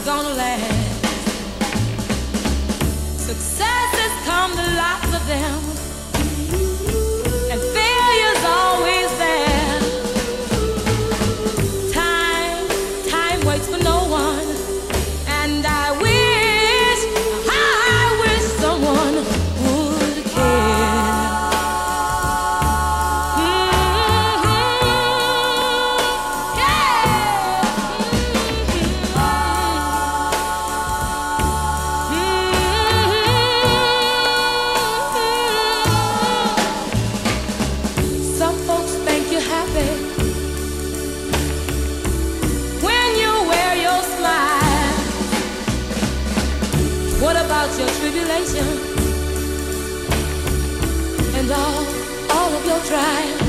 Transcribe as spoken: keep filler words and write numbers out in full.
gonna last. Successes come, the lots of them, and failure's always there. Time, time waits for no one, and I wish, I wish someone would care. What about your tribulation and all, all of your trials?